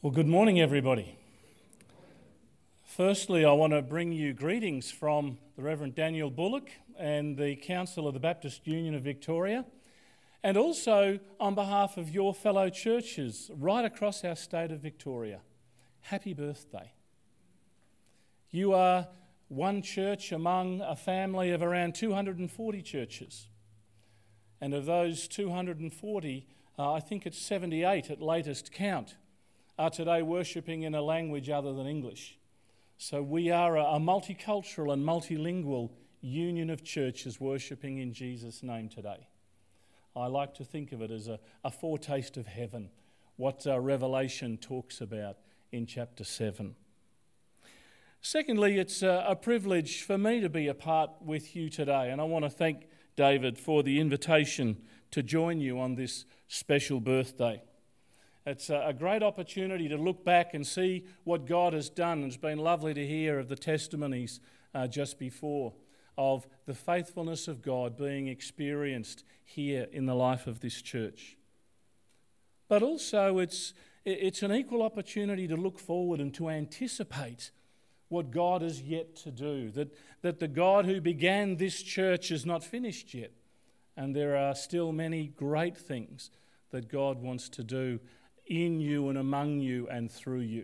Well, good morning, everybody. Firstly, I want to bring you greetings from the Reverend Daniel Bullock and the Council of the Baptist Union of Victoria, and also on behalf of your fellow churches right across our state of Victoria. Happy birthday. You are one church among a family of around 240 churches. And of those 240, I think it's 78 at latest count, are today worshipping in a language other than English. So we are a multicultural and multilingual union of churches worshipping in Jesus' name today. I like to think of it as a foretaste of heaven, what Revelation talks about in chapter 7. Secondly, it's a privilege for me to be a part with you today, and I want to thank David for the invitation to join you on this special birthday. It's a great opportunity to look back and see what God has done. It's been lovely to hear of the testimonies just before of the faithfulness of God being experienced here in the life of this church. But also it's an equal opportunity to look forward and to anticipate what God is yet to do, that the God who began this church is not finished yet, and there are still many great things that God wants to do in you and among you and through you.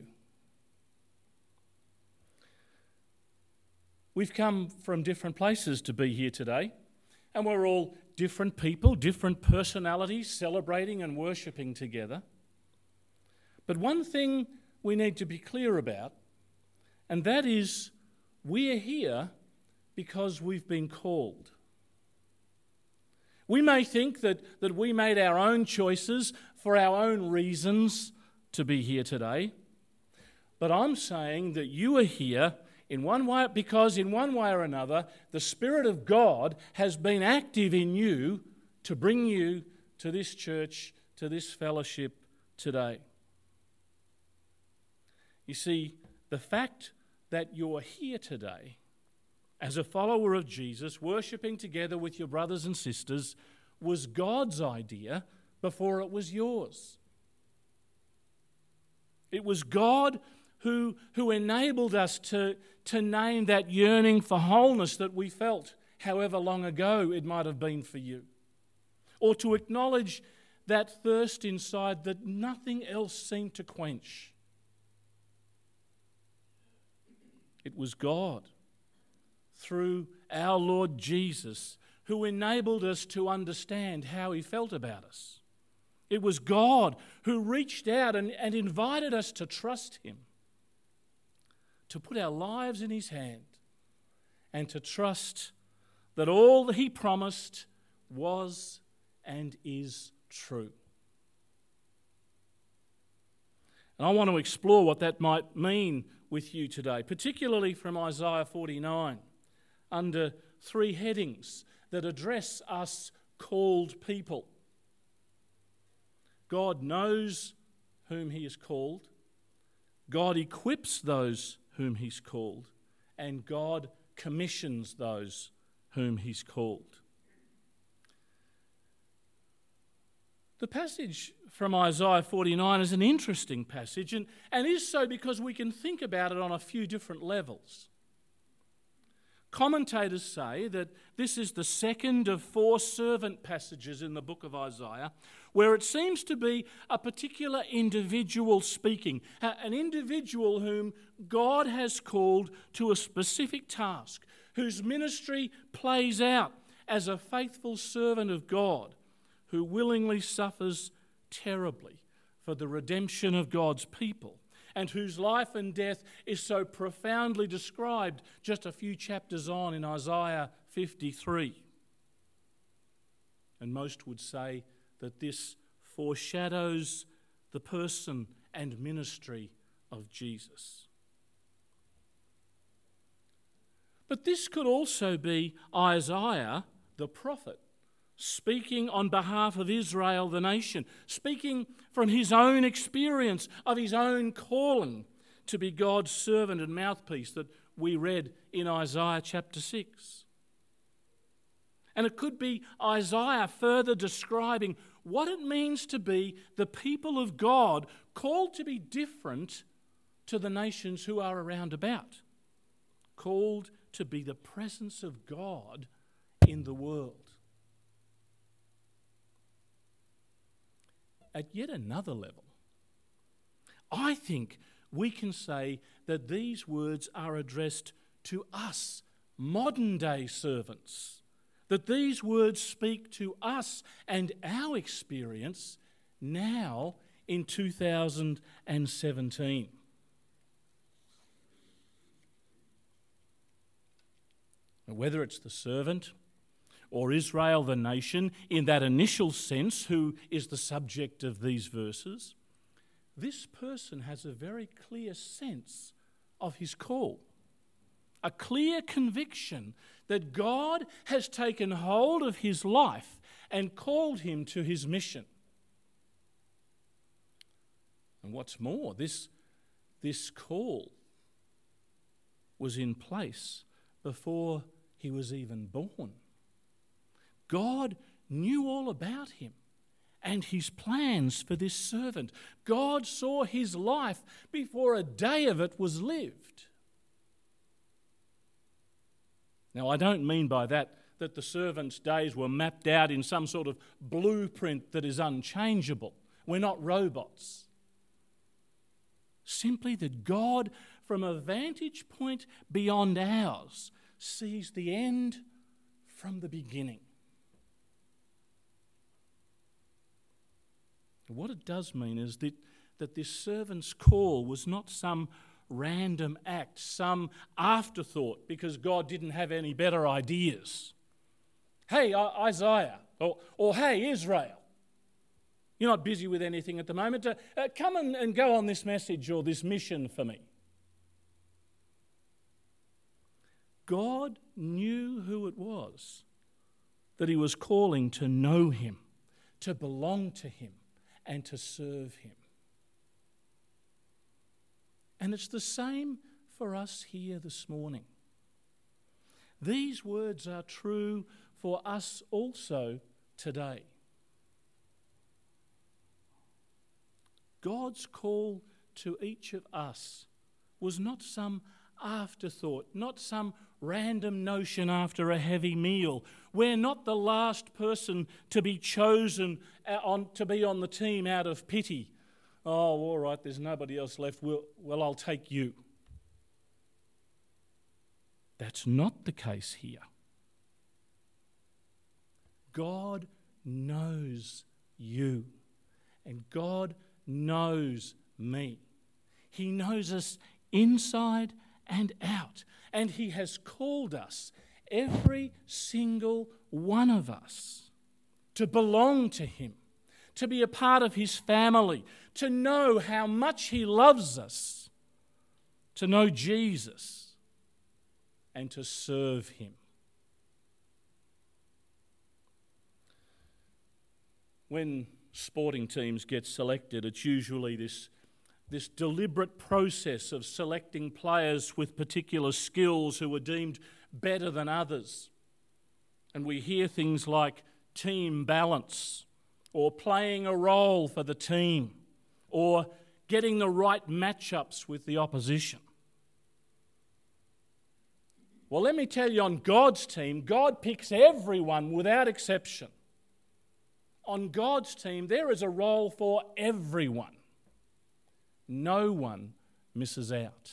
We've come from different places to be here today, and we're all different people, different personalities, celebrating and worshipping together. But one thing we need to be clear about, and that is we're here because we've been called. We may think that we made our own choices for our own reasons to be here today, but I'm saying that you are here in one way because in one way or another the Spirit of God has been active in you to bring you to this church, to this fellowship today. You see, the fact that you're here today as a follower of Jesus, worshipping together with your brothers and sisters, was God's idea before it was yours. It was God who enabled us to name that yearning for wholeness that we felt, however long ago it might have been for you, or to acknowledge that thirst inside that nothing else seemed to quench. It was God, through our Lord Jesus, who enabled us to understand how He felt about us. It was God who reached out and invited us to trust Him, to put our lives in His hand, and to trust that all that He promised was and is true. And I want to explore what that might mean with you today, particularly from Isaiah 49. Under three headings that address us called people. God knows whom He has called, God equips those whom He's called, and God commissions those whom He's called. The passage from Isaiah 49 is an interesting passage, and is so because we can think about it on a few different levels. Commentators say that this is the second of four servant passages in the book of Isaiah where it seems to be a particular individual speaking, an individual whom God has called to a specific task, whose ministry plays out as a faithful servant of God who willingly suffers terribly for the redemption of God's people, and whose life and death is so profoundly described just a few chapters on in Isaiah 53. And most would say that this foreshadows the person and ministry of Jesus. But this could also be Isaiah, the prophet, speaking on behalf of Israel, the nation, speaking from his own experience of his own calling to be God's servant and mouthpiece that we read in Isaiah chapter 6. And it could be Isaiah further describing what it means to be the people of God, called to be different to the nations who are around about, called to be the presence of God in the world. At yet another level, I think we can say that these words are addressed to us, modern day servants, that these words speak to us and our experience now in 2017. Whether it's the servant or Israel the nation, in that initial sense, who is the subject of these verses, this person has a very clear sense of his call, a clear conviction that God has taken hold of his life and called him to his mission. And what's more, this call was in place before he was even born. God knew all about him and his plans for this servant. God saw his life before a day of it was lived. Now, I don't mean by that the servant's days were mapped out in some sort of blueprint that is unchangeable. We're not robots. Simply that God, from a vantage point beyond ours, sees the end from the beginning. What it does mean is that this servant's call was not some random act, some afterthought because God didn't have any better ideas. Hey, Isaiah, or hey, Israel, you're not busy with anything at the moment. Come and go on this message or this mission for me. God knew who it was that he was calling to know him, to belong to him, and to serve him. And it's the same for us here this morning. These words are true for us also today. God's call to each of us was not some afterthought, not some random notion after a heavy meal. We're not the last person to be chosen to be on the team out of pity. Oh, all right, there's nobody else left. Well, I'll take you. That's not the case here. God knows you, and God knows me. He knows us inside and out, and he has called us, every single one of us, to belong to him, to be a part of his family, to know how much he loves us, to know Jesus, and to serve him. When sporting teams get selected, it's usually this deliberate process of selecting players with particular skills who are deemed better than others. And we hear things like team balance, or playing a role for the team, or getting the right matchups with the opposition. Well, let me tell you, on God's team, God picks everyone without exception. On God's team, there is a role for everyone. No one misses out.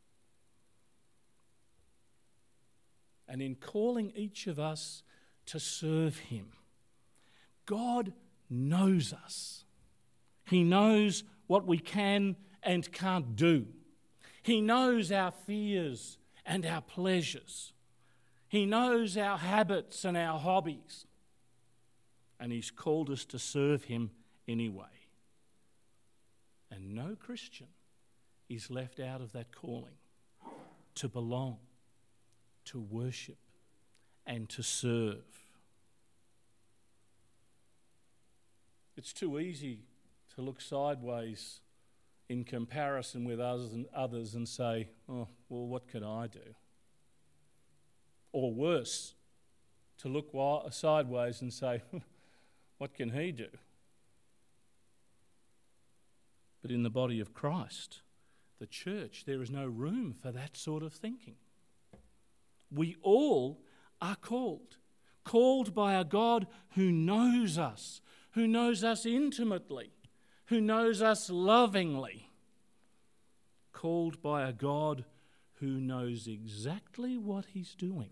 And in calling each of us to serve him, God knows us. He knows what we can and can't do. He knows our fears and our pleasures. He knows our habits and our hobbies. And he's called us to serve him anyway. And no Christian is left out of that calling, to belong, to worship, and to serve. It's too easy to look sideways in comparison with others and say, oh, well, what can I do? Or worse, to look sideways and say, what can he do? But in the body of Christ, the church, there is no room for that sort of thinking. We all are called by a God who knows us intimately, who knows us lovingly, called by a God who knows exactly what he's doing.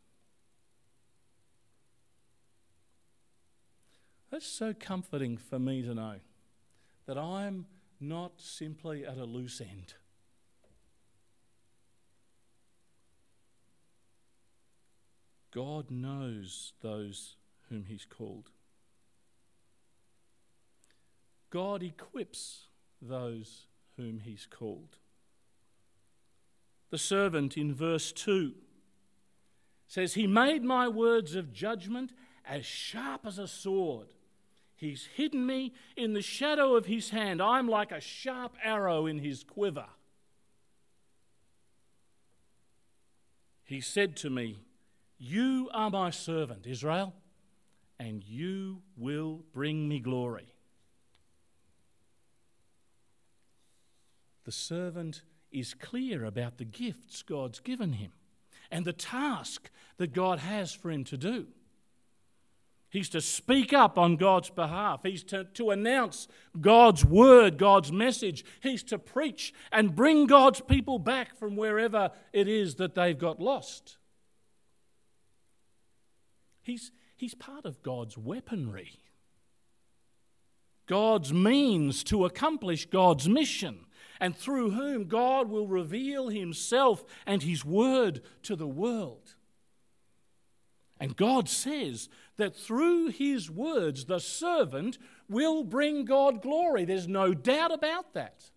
That's so comforting for me to know that I'm not simply at a loose end. God knows those whom he's called. God equips those whom he's called. The servant in verse 2 says, he made my words of judgment as sharp as a sword. He's hidden me in the shadow of his hand. I'm like a sharp arrow in his quiver. He said to me, you are my servant, Israel, and you will bring me glory. The servant is clear about the gifts God's given him and the task that God has for him to do. He's to speak up on God's behalf. He's to announce God's word, God's message. He's to preach and bring God's people back from wherever it is that they've got lost. He's part of God's weaponry, God's means to accomplish God's mission, and through whom God will reveal himself and his word to the world. And God says that through his words, the servant will bring God glory. There's no doubt about that.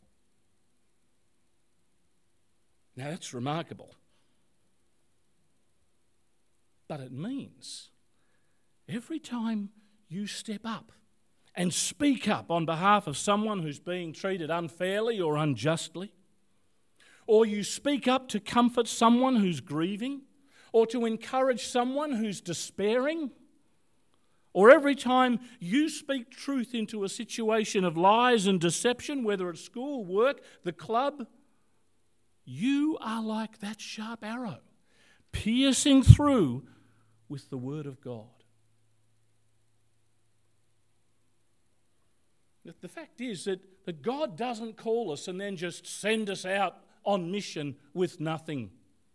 Now that's remarkable. But it means every time you step up and speak up on behalf of someone who's being treated unfairly or unjustly, or you speak up to comfort someone who's grieving, or to encourage someone who's despairing, or every time you speak truth into a situation of lies and deception, whether at school, work, the club, you are like that sharp arrow, piercing through with the word of God. The fact is that God doesn't call us and then just send us out on mission with nothing.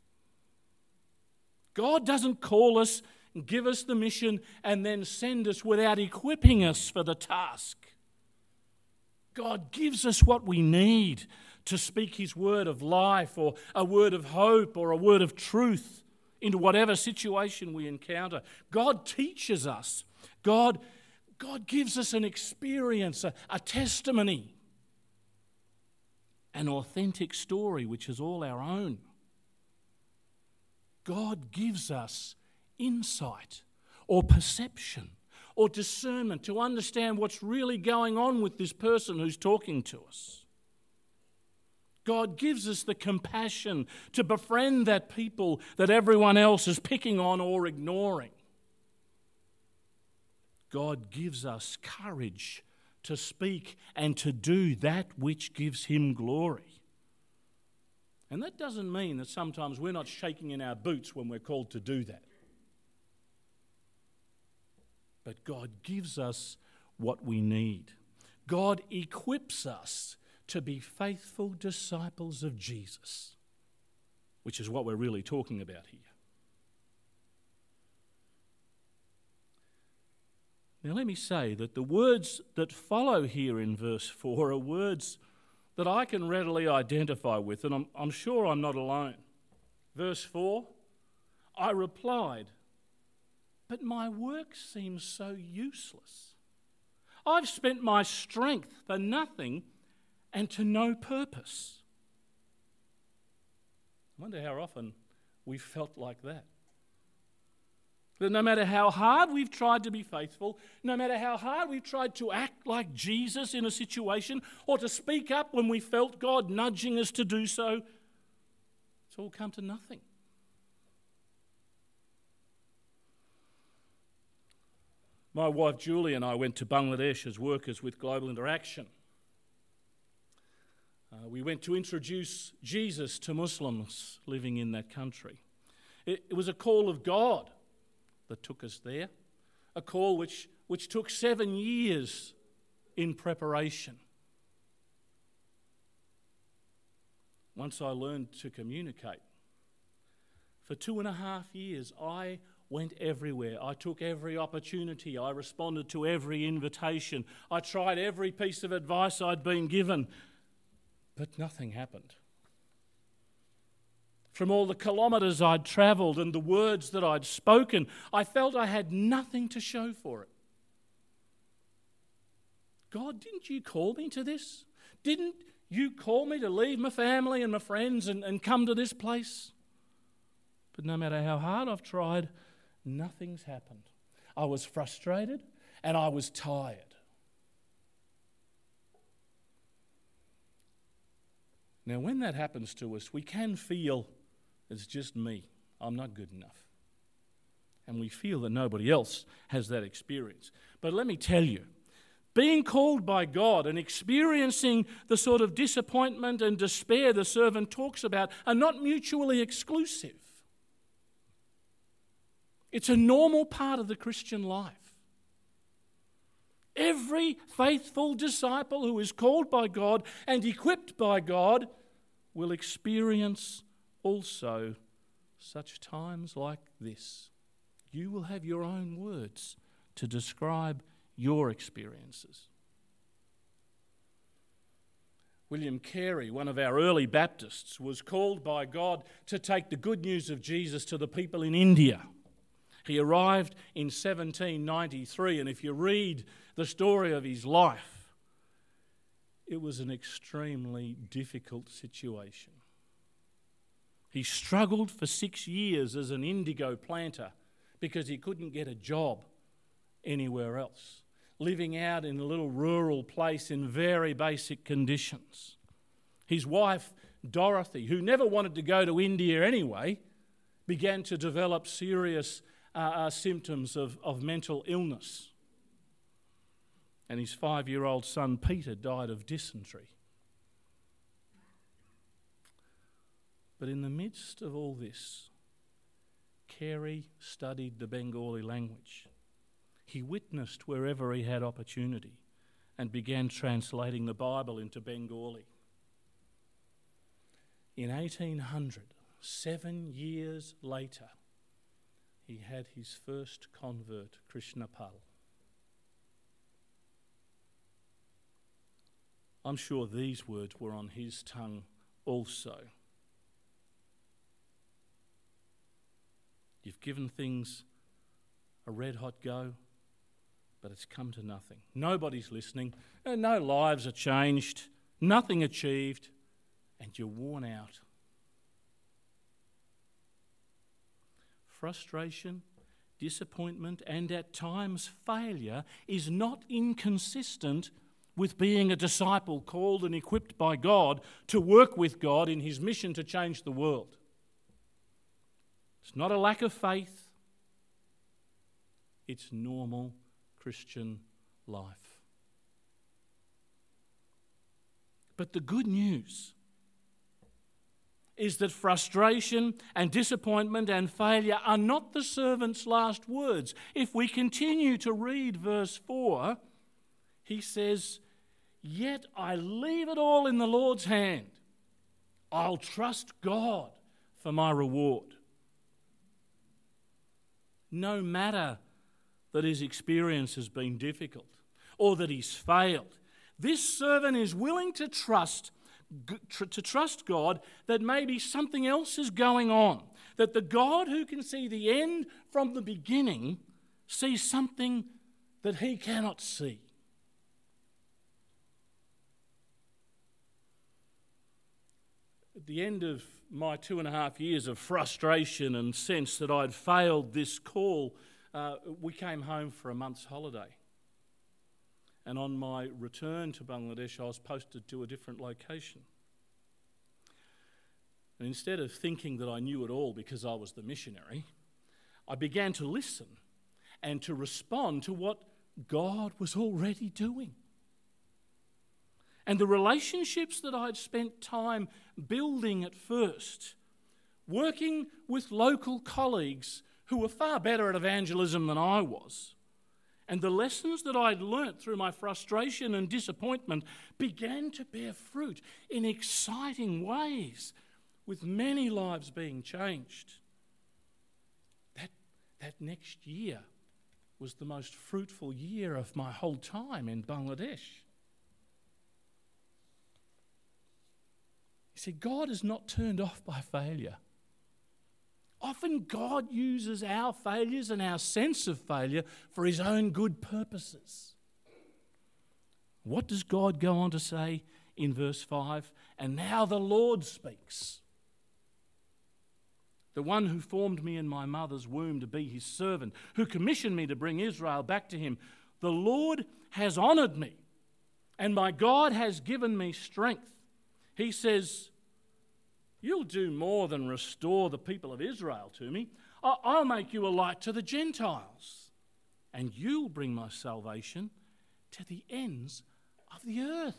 God doesn't call us and give us the mission and then send us without equipping us for the task. God gives us what we need to speak his word of life or a word of hope or a word of truth into whatever situation we encounter. God teaches us. God gives us an experience, a testimony, an authentic story which is all our own. God gives us insight or perception or discernment to understand what's really going on with this person who's talking to us. God gives us the compassion to befriend that people that everyone else is picking on or ignoring. God gives us courage to speak and to do that which gives him glory. And that doesn't mean that sometimes we're not shaking in our boots when we're called to do that. But God gives us what we need. God equips us to be faithful disciples of Jesus, which is what we're really talking about here. Now let me say that the words that follow here in verse 4 are words that I can readily identify with, and I'm sure I'm not alone. Verse 4, I replied, but my work seems so useless. I've spent my strength for nothing and to no purpose. I wonder how often we've felt like that. That no matter how hard we've tried to be faithful, no matter how hard we've tried to act like Jesus in a situation or to speak up when we felt God nudging us to do so, it's all come to nothing. My wife Julie and I went to Bangladesh as workers with Global Interaction. We went to introduce Jesus to Muslims living in that country. It was a call of God that took us there, a call which took 7 years in preparation. Once I learned to communicate, for 2.5 years I went everywhere. I took every opportunity. I responded to every invitation. I tried every piece of advice I'd been given, but nothing happened. From all the kilometres I'd travelled and the words that I'd spoken, I felt I had nothing to show for it. God, didn't you call me to this? Didn't you call me to leave my family and my friends and come to this place? But no matter how hard I've tried, nothing's happened. I was frustrated and I was tired. Now, when that happens to us, we can feel it's just me. I'm not good enough. And we feel that nobody else has that experience. But let me tell you, being called by God and experiencing the sort of disappointment and despair the servant talks about are not mutually exclusive. It's a normal part of the Christian life. Every faithful disciple who is called by God and equipped by God will experience also such times like this. You will have your own words to describe your experiences. William Carey, one of our early Baptists, was called by God to take the good news of Jesus to the people in India. He arrived in 1793, and if you read the story of his life, it was an extremely difficult situation. He struggled for 6 years as an indigo planter because he couldn't get a job anywhere else, living out in a little rural place in very basic conditions. His wife, Dorothy, who never wanted to go to India anyway, began to develop serious symptoms of mental illness. And his 5-year-old son, Peter, died of dysentery. But in the midst of all this, Carey studied the Bengali language. He witnessed wherever he had opportunity and began translating the Bible into Bengali. In 1800, 7 years later, he had his first convert, Krishnapal. I'm sure these words were on his tongue also. You've given things a red-hot go, but it's come to nothing. Nobody's listening, and no lives are changed, nothing achieved, and you're worn out. Frustration, disappointment, and at times failure is not inconsistent with being a disciple called and equipped by God to work with God in his mission to change the world. It's not a lack of faith. It's normal Christian life. But the good news is that frustration and disappointment and failure are not the servant's last words. If we continue to read verse 4, he says, "Yet I leave it all in the Lord's hand. I'll trust God for my reward." No matter that his experience has been difficult or that he's failed, this servant is willing to trust God that maybe something else is going on, that the God who can see the end from the beginning sees something that he cannot see. At the end of my 2.5 years of frustration and sense that I'd failed this call, we came home for a month's holiday. And on my return to Bangladesh, I was posted to a different location. And instead of thinking that I knew it all because I was the missionary, I began to listen and to respond to what God was already doing. And the relationships that I'd spent time building at first, working with local colleagues who were far better at evangelism than I was, and the lessons that I'd learnt through my frustration and disappointment began to bear fruit in exciting ways, with many lives being changed. That next year was the most fruitful year of my whole time in Bangladesh. You see, God is not turned off by failure. Often God uses our failures and our sense of failure for his own good purposes. What does God go on to say in verse 5? And now the Lord speaks. The one who formed me in my mother's womb to be his servant, who commissioned me to bring Israel back to him. The Lord has honoured me, and my God has given me strength. He says, you'll do more than restore the people of Israel to me. I'll make you a light to the Gentiles, and you'll bring my salvation to the ends of the earth.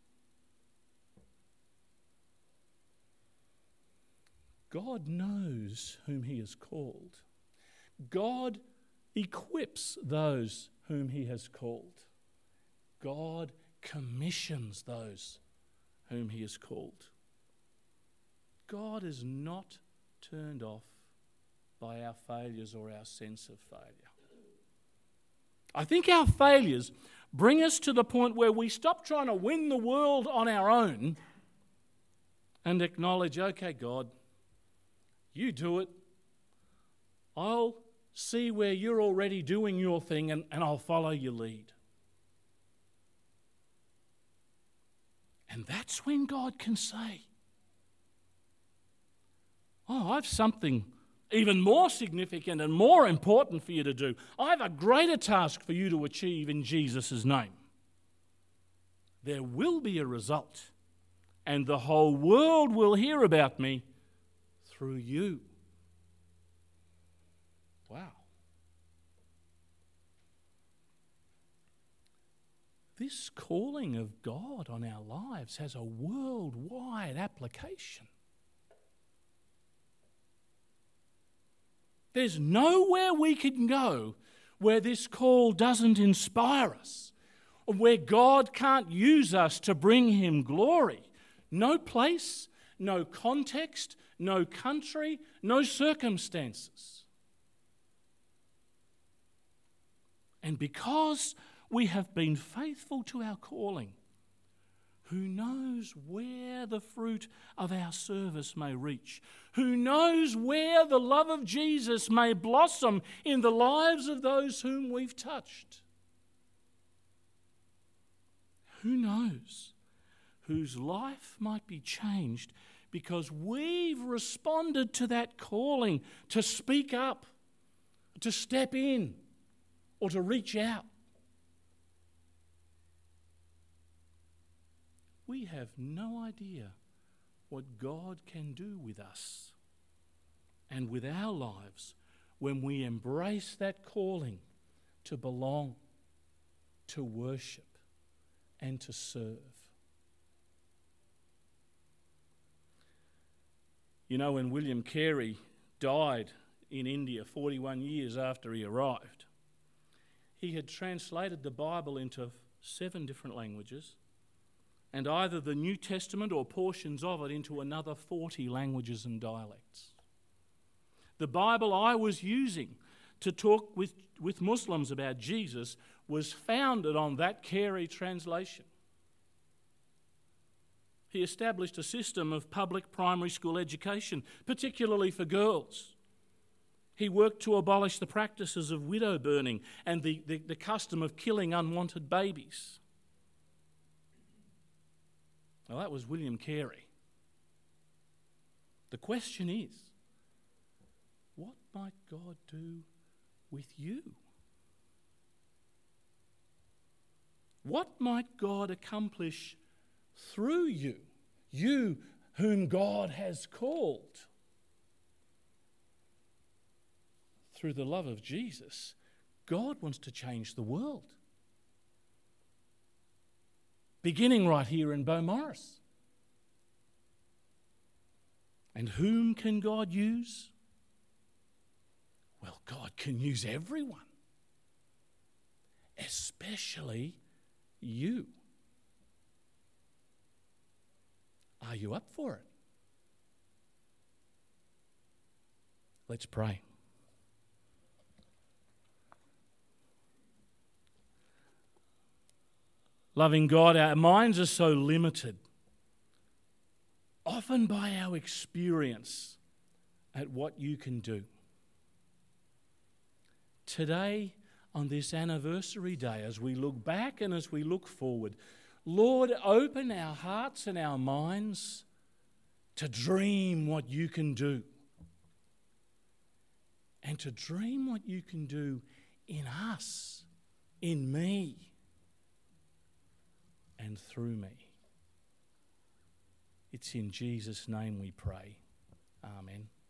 God knows whom he has called. God equips those whom he has called. God commissions those whom he has called. God is not turned off by our failures or our sense of failure. I think our failures bring us to the point where we stop trying to win the world on our own and acknowledge, okay, God, you do it. I'll see where you're already doing your thing and I'll follow your lead. And that's when God can say, I've something even more significant and more important for you to do. I have a greater task for you to achieve in Jesus' name. There will be a result, and the whole world will hear about me through you. Wow. This calling of God on our lives has a worldwide application. There's nowhere we can go where this call doesn't inspire us, or where God can't use us to bring him glory. No place, no context, no country, no circumstances. And because we have been faithful to our calling, who knows where the fruit of our service may reach? Who knows where the love of Jesus may blossom in the lives of those whom we've touched? Who knows whose life might be changed because we've responded to that calling to speak up, to step in, or to reach out? We have no idea what God can do with us and with our lives when we embrace that calling to belong, to worship, and to serve. You know, when William Carey died in India 41 years after he arrived, he had translated the Bible into 7 different languages, and either the New Testament or portions of it into another 40 languages and dialects. The Bible I was using to talk with Muslims about Jesus was founded on that Carey translation. He established a system of public primary school education, particularly for girls. He worked to abolish the practices of widow burning and the custom of killing unwanted babies. Well, that was William Carey. The question is, what might God do with you? What might God accomplish through you, you whom God has called? Through the love of Jesus, God wants to change the world. Beginning right here in Beaumaris. And whom can God use? Well, God can use everyone, especially you. Are you up for it? Let's pray. Loving God, our minds are so limited, often by our experience at what you can do. Today, on this anniversary day, as we look back and as we look forward, Lord, open our hearts and our minds to dream what you can do. And to dream what you can do in us, in me, and through me. It's in Jesus' name we pray. Amen.